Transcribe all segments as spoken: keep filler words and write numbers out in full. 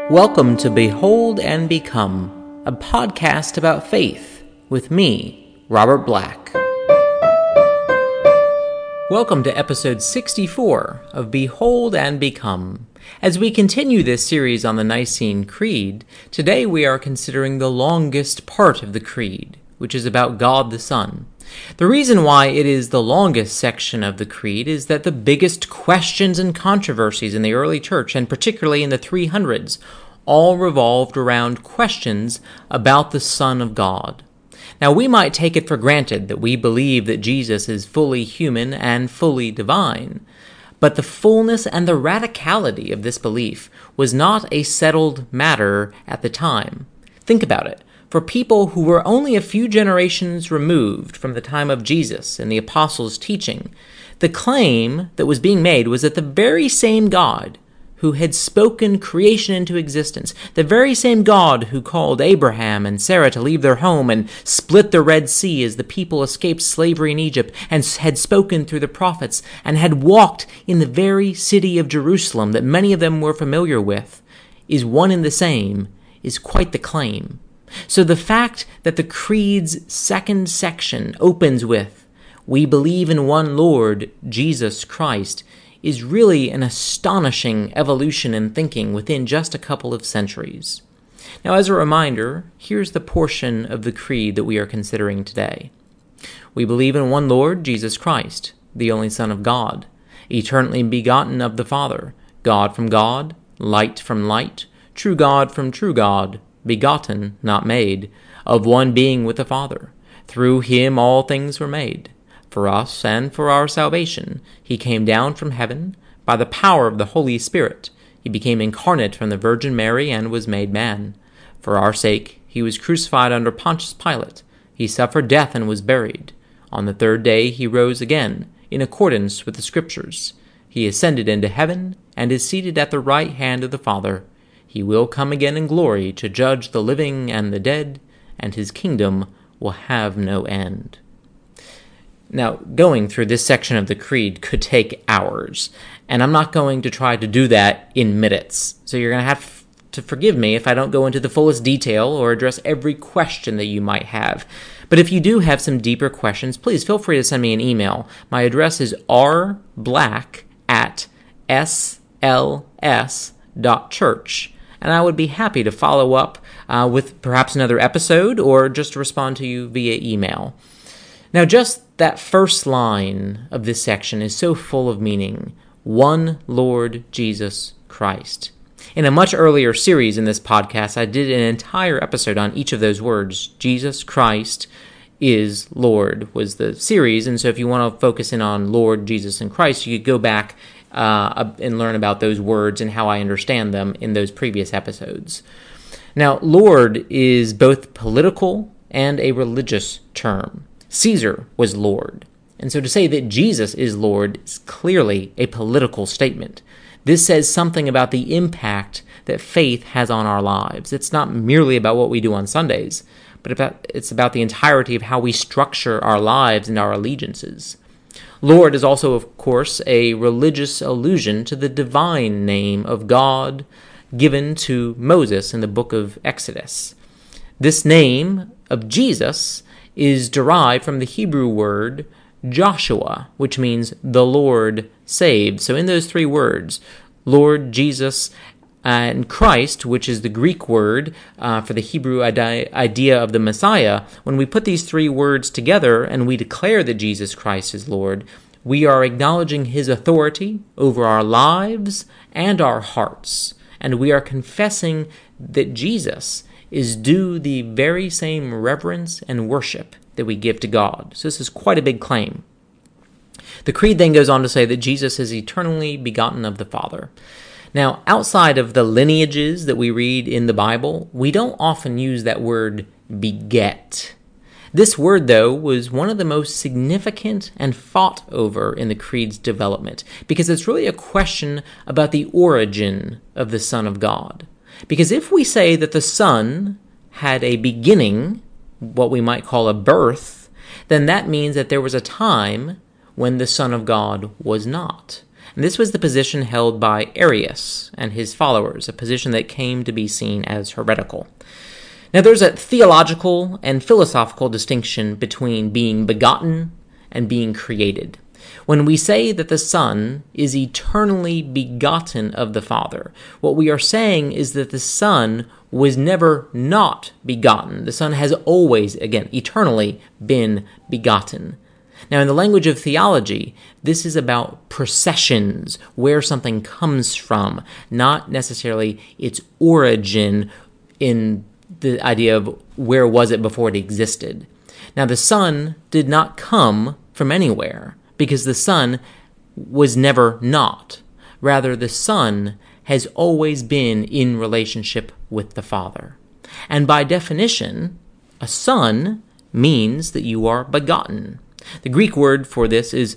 Welcome to Behold and Become, a podcast about faith with me, Robert Black. Welcome to episode sixty-four of Behold and Become. As we continue this series on the Nicene Creed, today we are considering the longest part of the Creed, which is about God the Son. The reason why it is the longest section of the Creed is that the biggest questions and controversies in the early church, and particularly in the three hundreds, all revolved around questions about the Son of God. Now, we might take it for granted that we believe that Jesus is fully human and fully divine, but the fullness and the radicality of this belief was not a settled matter at the time. Think about it. For people who were only a few generations removed from the time of Jesus and the apostles' teaching, the claim that was being made was that the very same God who had spoken creation into existence, the very same God who called Abraham and Sarah to leave their home and split the Red Sea as the people escaped slavery in Egypt, and had spoken through the prophets, and had walked in the very city of Jerusalem that many of them were familiar with, is one and the same, is quite the claim. So the fact that the Creed's second section opens with, "We believe in one Lord, Jesus Christ," is really an astonishing evolution in thinking within just a couple of centuries. Now, as a reminder, here's the portion of the Creed that we are considering today. We believe in one Lord, Jesus Christ, the only Son of God, eternally begotten of the Father, God from God, light from light, true God from true God, begotten, not made, of one being with the Father. Through him all things were made. For us and for our salvation, he came down from heaven. By the power of the Holy Spirit, he became incarnate from the Virgin Mary and was made man. For our sake, he was crucified under Pontius Pilate. He suffered death and was buried. On the third day he rose again, in accordance with the Scriptures. He ascended into heaven and is seated at the right hand of the Father. He will come again in glory to judge the living and the dead, and his kingdom will have no end. Now, going through this section of the Creed could take hours, and I'm not going to try to do that in minutes. So you're going to have to forgive me if I don't go into the fullest detail or address every question that you might have. But if you do have some deeper questions, please feel free to send me an email. My address is r black at s l s dot church. And I would be happy to follow up uh, with perhaps another episode or just respond to you via email. Now, just that first line of this section is so full of meaning. One Lord Jesus Christ. In a much earlier series in this podcast, I did an entire episode on each of those words. Jesus Christ is Lord was the series. And so if you want to focus in on Lord, Jesus, and Christ, you could go back Uh, and learn about those words and how I understand them in those previous episodes. Now, Lord is both political and a religious term. Caesar was Lord, and so to say that Jesus is Lord is clearly a political statement. This says something about the impact that faith has on our lives. It's not merely about what we do on Sundays, but about, it's about the entirety of how we structure our lives and our allegiances. Lord is also, of course, a religious allusion to the divine name of God given to Moses in the book of Exodus. This name of Jesus is derived from the Hebrew word Joshua, which means the Lord saved. So in those three words, Lord, Jesus, and Christ, which is the Greek word uh, for the Hebrew idea of the Messiah, when we put these three words together and we declare that Jesus Christ is Lord, we are acknowledging his authority over our lives and our hearts, and we are confessing that Jesus is due the very same reverence and worship that we give to God. So this is quite a big claim. The Creed then goes on to say that Jesus is eternally begotten of the Father. Now, outside of the lineages that we read in the Bible, we don't often use that word beget. This word, though, was one of the most significant and fought over in the Creed's development, because it's really a question about the origin of the Son of God. Because if we say that the Son had a beginning, what we might call a birth, then that means that there was a time when the Son of God was not. And this was the position held by Arius and his followers, a position that came to be seen as heretical. Now, there's a theological and philosophical distinction between being begotten and being created. When we say that the Son is eternally begotten of the Father, what we are saying is that the Son was never not begotten. The Son has always, again, eternally been begotten. Now, in the language of theology, this is about processions, where something comes from, not necessarily its origin in the idea of where was it before it existed. Now, the Son did not come from anywhere, because the Son was never not. Rather, the Son has always been in relationship with the Father. And by definition, a son means that you are begotten. The Greek word for this is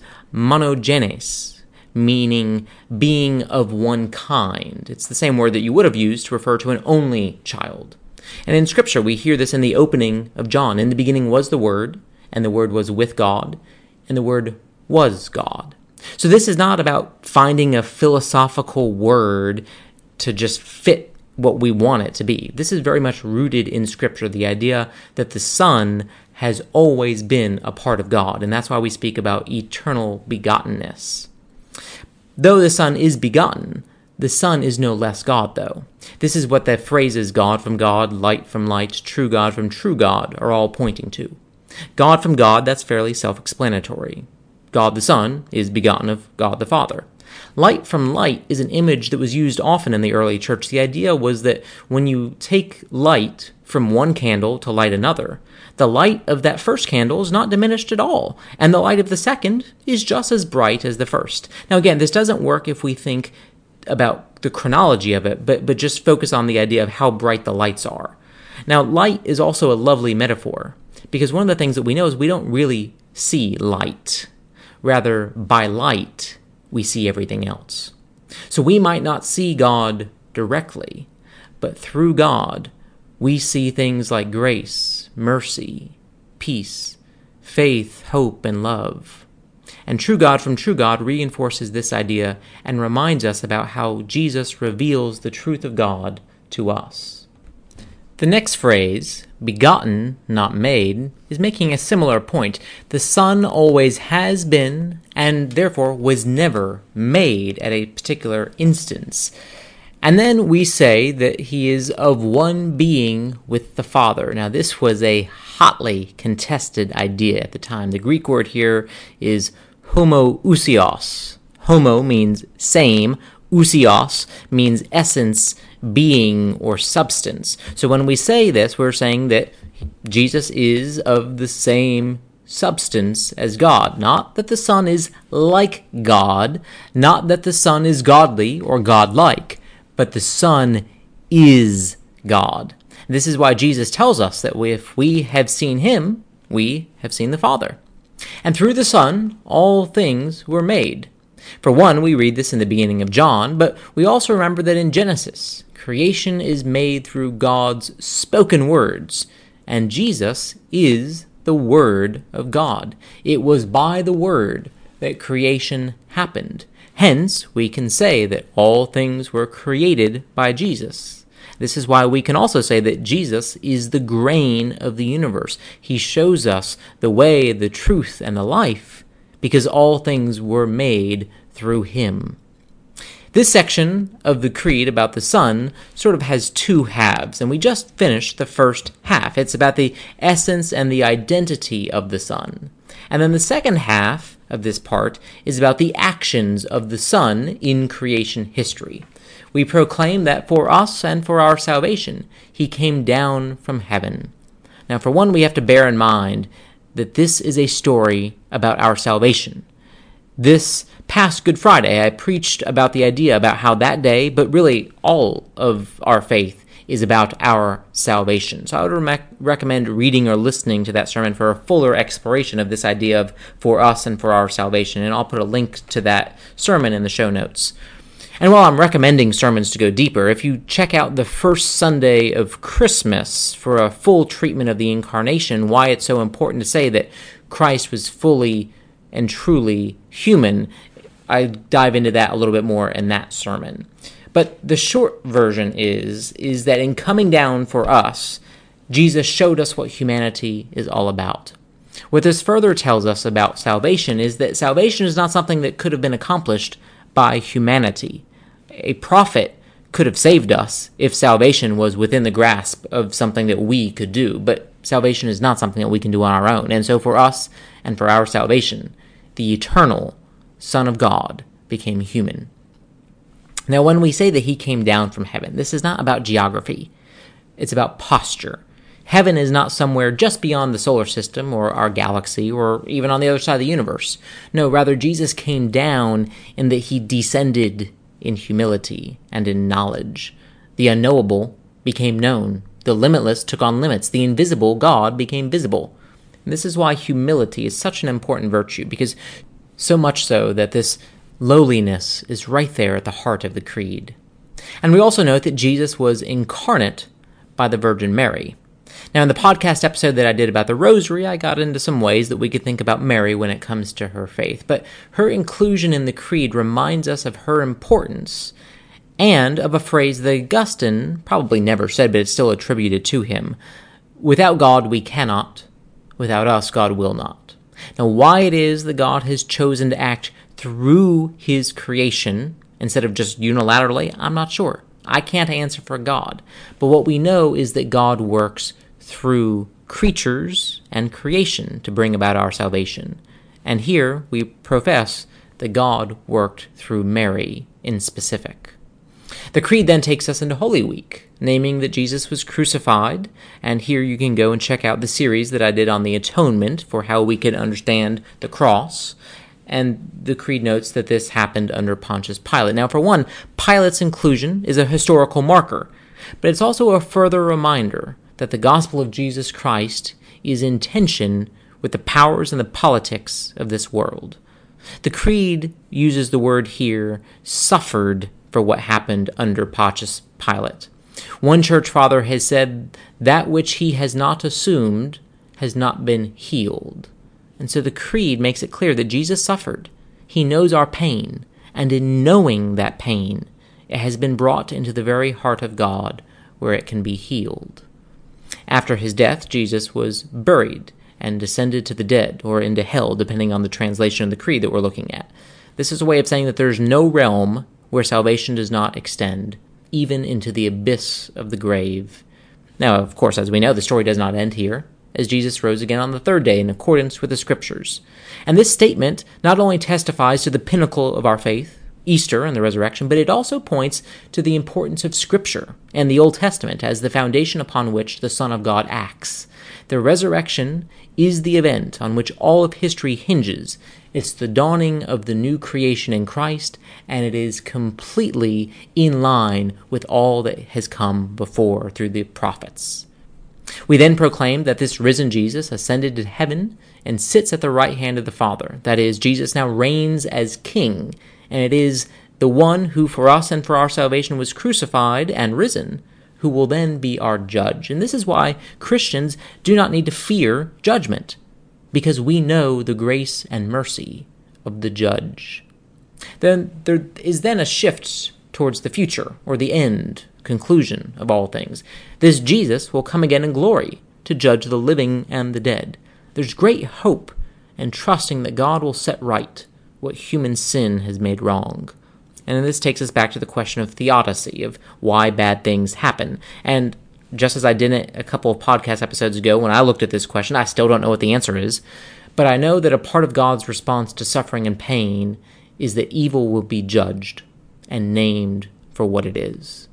monogenes, meaning being of one kind. It's the same word that you would have used to refer to an only child. And in Scripture, we hear this in the opening of John. In the beginning was the Word, and the Word was with God, and the Word was God. So this is not about finding a philosophical word to just fit what we want it to be. This is very much rooted in Scripture, the idea that the Son has always been a part of God, and that's why we speak about eternal begottenness. Though the Son is begotten, the Son is no less God, though. This is what the phrases God from God, light from light, true God from true God are all pointing to. God from God, that's fairly self-explanatory. God the Son is begotten of God the Father. Light from light is an image that was used often in the early church. The idea was that when you take light from one candle to light another, the light of that first candle is not diminished at all, and the light of the second is just as bright as the first. Now again, this doesn't work if we think about the chronology of it, but, but just focus on the idea of how bright the lights are. Now, light is also a lovely metaphor, because one of the things that we know is we don't really see light. Rather, by light, we see everything else. So we might not see God directly, but through God, we see things like grace, mercy, peace, faith, hope, and love. And true God from true God reinforces this idea and reminds us about how Jesus reveals the truth of God to us. The next phrase, begotten, not made, is making a similar point. The Son always has been, and therefore was never made at a particular instance. And then we say that he is of one being with the Father. Now, this was a hotly contested idea at the time. The Greek word here is homoousios. Homo means same. Ousios means essence, being, or substance. So when we say this, we're saying that Jesus is of the same substance as God. Not that the Son is like God, not that the Son is godly or godlike, but the Son is God. This is why Jesus tells us that if we have seen him, we have seen the Father. And through the Son, all things were made. For one, we read this in the beginning of John, but we also remember that in Genesis, creation is made through God's spoken words, and Jesus is the Word of God. It was by the Word that creation happened. Hence, we can say that all things were created by Jesus. This is why we can also say that Jesus is the grain of the universe. He shows us the way, the truth, and the life, because all things were made through him. This section of the Creed about the Son sort of has two halves, and we just finished the first half. It's about the essence and the identity of the Son. And then the second half of this part is about the actions of the Son in creation history. We proclaim that for us and for our salvation, he came down from heaven. Now, for one, we have to bear in mind that this is a story about our salvation. This past Good Friday, I preached about the idea about how that day, but really all of our faith, is about our salvation. So I would re- recommend reading or listening to that sermon for a fuller exploration of this idea of for us and for our salvation, and I'll put a link to that sermon in the show notes. And while I'm recommending sermons to go deeper, if you check out the first Sunday of Christmas for a full treatment of the Incarnation, why it's so important to say that Christ was fully and truly human, I dive into that a little bit more in that sermon. But the short version is, is that in coming down for us, Jesus showed us what humanity is all about. What this further tells us about salvation is that salvation is not something that could have been accomplished by humanity. A prophet could have saved us if salvation was within the grasp of something that we could do, but salvation is not something that we can do on our own. And so for us and for our salvation, the eternal Son of God became human. Now, when we say that he came down from heaven, this is not about geography. It's about posture. Heaven is not somewhere just beyond the solar system or our galaxy or even on the other side of the universe. No, rather, Jesus came down in that he descended in humility and in knowledge. The unknowable became known. The limitless took on limits. The invisible, God, became visible. And this is why humility is such an important virtue, because so much so that this lowliness is right there at the heart of the creed. And we also note that Jesus was incarnate by the Virgin Mary. Now, in the podcast episode that I did about the Rosary, I got into some ways that we could think about Mary when it comes to her faith. But her inclusion in the creed reminds us of her importance and of a phrase that Augustine probably never said, but it's still attributed to him. Without God, we cannot. Without us, God will not. Now, why it is that God has chosen to act through his creation instead of just unilaterally, I'm not sure. I can't answer for God. But what we know is that God works through creatures and creation to bring about our salvation. And here we profess that God worked through Mary in specific. The creed then takes us into Holy Week, naming that Jesus was crucified, and here you can go and check out the series that I did on the atonement for how we can understand the cross. And the creed notes that this happened under Pontius Pilate. Now, for one, Pilate's inclusion is a historical marker, but it's also a further reminder that the gospel of Jesus Christ is in tension with the powers and the politics of this world. The creed uses the word here, suffered, for what happened under Pontius Pilate. One church father has said, that which he has not assumed has not been healed. And so the creed makes it clear that Jesus suffered. He knows our pain, and in knowing that pain, it has been brought into the very heart of God, where it can be healed. After his death, Jesus was buried and descended to the dead, or into hell, depending on the translation of the creed that we're looking at. This is a way of saying that there's no realm where salvation does not extend, even into the abyss of the grave. Now, of course, as we know, the story does not end here, as Jesus rose again on the third day in accordance with the Scriptures. And this statement not only testifies to the pinnacle of our faith, Easter and the resurrection, but it also points to the importance of Scripture and the Old Testament as the foundation upon which the Son of God acts. The resurrection is the event on which all of history hinges. It's the dawning of the new creation in Christ, and it is completely in line with all that has come before through the prophets. We then proclaim that this risen Jesus ascended to heaven and sits at the right hand of the Father. That is, Jesus now reigns as King, and it is the one who for us and for our salvation was crucified and risen, who will then be our judge. And this is why Christians do not need to fear judgment, because we know the grace and mercy of the judge. Then there is then a shift towards the future, or the end, conclusion of all things. This Jesus will come again in glory to judge the living and the dead. There's great hope and trusting that God will set right what human sin has made wrong. And this takes us back to the question of theodicy, of why bad things happen. And just as I did it a couple of podcast episodes ago, when I looked at this question, I still don't know what the answer is. But I know that a part of God's response to suffering and pain is that evil will be judged and named for what it is.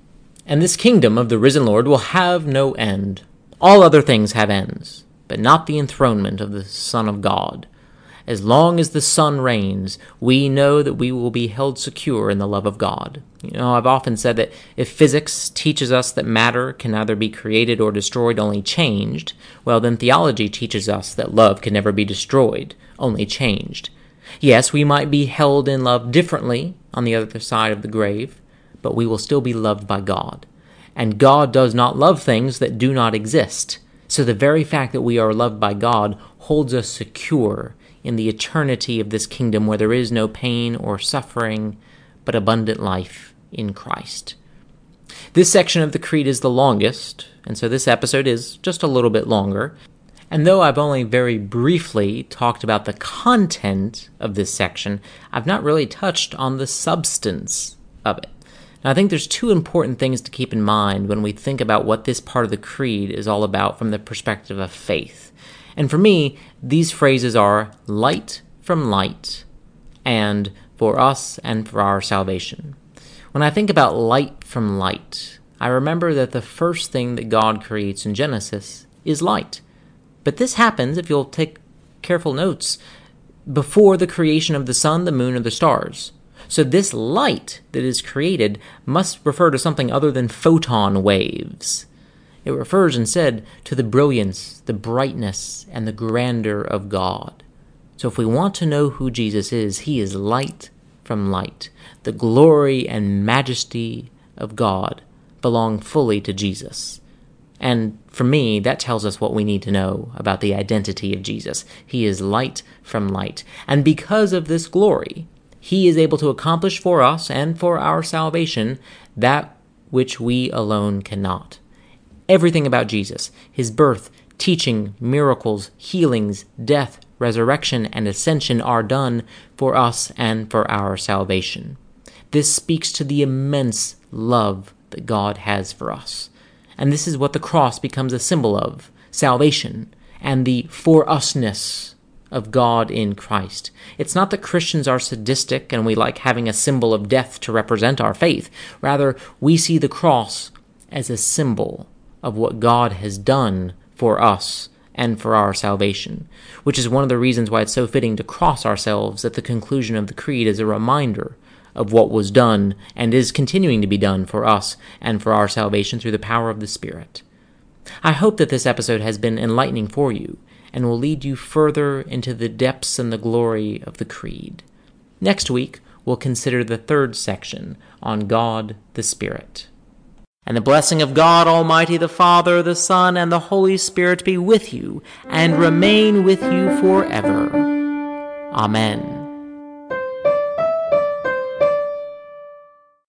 And this kingdom of the risen Lord will have no end. All other things have ends, but not the enthronement of the Son of God. As long as the Son reigns, we know that we will be held secure in the love of God. You know, I've often said that if physics teaches us that matter can neither be created or destroyed, only changed, well, then theology teaches us that love can never be destroyed, only changed. Yes, we might be held in love differently on the other side of the grave, but we will still be loved by God. And God does not love things that do not exist. So the very fact that we are loved by God holds us secure in the eternity of this kingdom where there is no pain or suffering, but abundant life in Christ. This section of the Creed is the longest, and so this episode is just a little bit longer. And though I've only very briefly talked about the content of this section, I've not really touched on the substance of it. Now, I think there's two important things to keep in mind when we think about what this part of the Creed is all about from the perspective of faith. And for me, these phrases are light from light, and for us and for our salvation. When I think about light from light, I remember that the first thing that God creates in Genesis is light. But this happens, if you'll take careful notes, before the creation of the sun, the moon, or the stars. So this light that is created must refer to something other than photon waves. It refers instead to the brilliance, the brightness, and the grandeur of God. So if we want to know who Jesus is, he is light from light. The glory and majesty of God belong fully to Jesus. And for me, that tells us what we need to know about the identity of Jesus. He is light from light. And because of this glory, he is able to accomplish for us and for our salvation that which we alone cannot. Everything about Jesus, his birth, teaching, miracles, healings, death, resurrection, and ascension are done for us and for our salvation. This speaks to the immense love that God has for us. And this is what the cross becomes a symbol of, salvation, and the for-usness of God in Christ. It's not that Christians are sadistic and we like having a symbol of death to represent our faith. Rather, we see the cross as a symbol of what God has done for us and for our salvation, which is one of the reasons why it's so fitting to cross ourselves at the conclusion of the Creed as a reminder of what was done and is continuing to be done for us and for our salvation through the power of the Spirit. I hope that this episode has been enlightening for you and will lead you further into the depths and the glory of the Creed. Next week, we'll consider the third section on God the Spirit. And the blessing of God Almighty, the Father, the Son, and the Holy Spirit be with you and remain with you forever. Amen.